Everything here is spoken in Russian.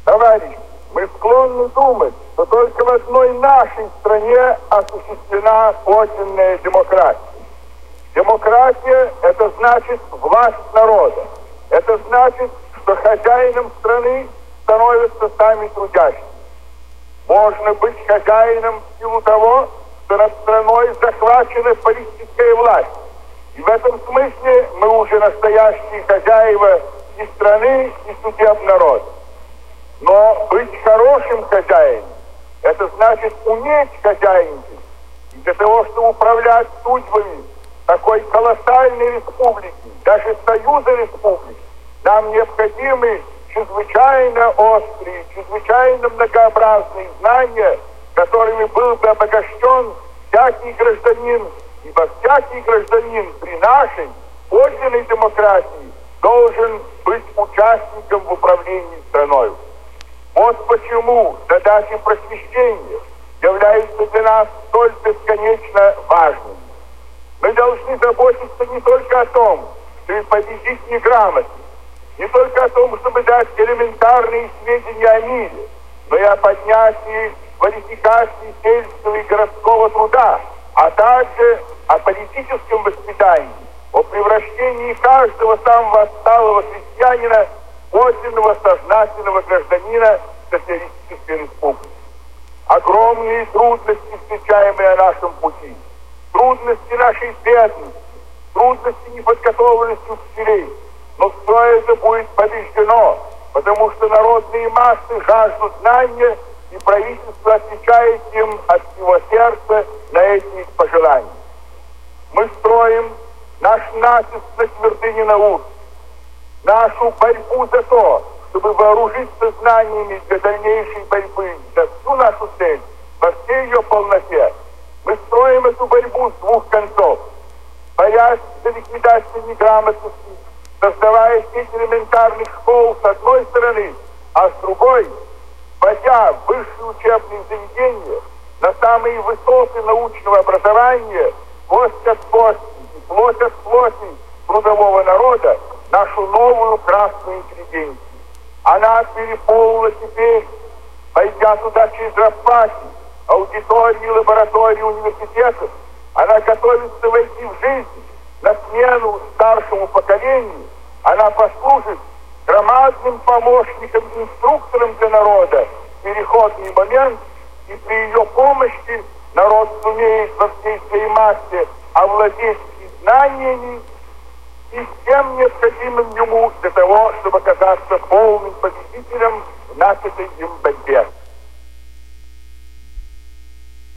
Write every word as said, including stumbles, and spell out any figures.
Товарищи, мы склонны думать, что только в одной нашей стране осуществлена подлинная демократия. Демократия – это значит власть народа. Это значит, что хозяином страны становятся сами трудящиеся. Можно быть хозяином в силу того, что над страной захвачена политическая власть. И в этом смысле мы уже настоящие хозяева и страны, и судеб народа. Но быть хорошим хозяином – это значит уметь хозяйничать. И для того, чтобы управлять судьбами такой колоссальной республики, даже союза республик, нам необходимы чрезвычайно острые, чрезвычайно многообразные знания, которыми был бы обогащен всякий гражданин, ибо всякий гражданин при нашей подлинной демократии должен быть участником в управлении страной. Вот почему задачи просвещения являются для нас столь бесконечно важными. Мы должны заботиться не только о том, чтобы победить неграмотность, не только о том, чтобы дать элементарные сведения о мире, но и о поднятии квалификации сельского и городского труда, а также о политическом воспитании, о превращении каждого самого отсталого крестьянина в подлинного сознательного гражданина социалистической республики. Огромные трудности, встречаемые на нашем пути, трудности нашей бедности, трудности неподготовленности учителей, но все это будет побеждено, потому что народные массы жаждут знания, и правительство отвечает им от всего сердца на эти их пожелания. Мы строим наш натиск на твердыни наук, нашу борьбу за то, чтобы вооружиться знаниями для дальнейшей борьбы за всю нашу цель, во всей ее полноте. Мы строим эту борьбу с двух концов, борясь за ликвидацию неграмотности, создавая сеть элементарных школ с одной стороны, а с другой, вводя высшие учебные заведения на самые высоты научного образования, кость от кости и плоть от плоти трудового народа, нашу новую красную интеллигенцию. Она переполнила теперь, войдя туда через распахи, аудитории, лаборатории университетов, она готовится войти в жизнь на смену старшему поколению. Она послужит громадным помощником, инструктором для народа в переходный момент, и при ее помощи народ сумеет во всей своей массе овладеть и знаниями, и всем необходимым ему для того, чтобы оказаться полным победителем в начатой им борьбе.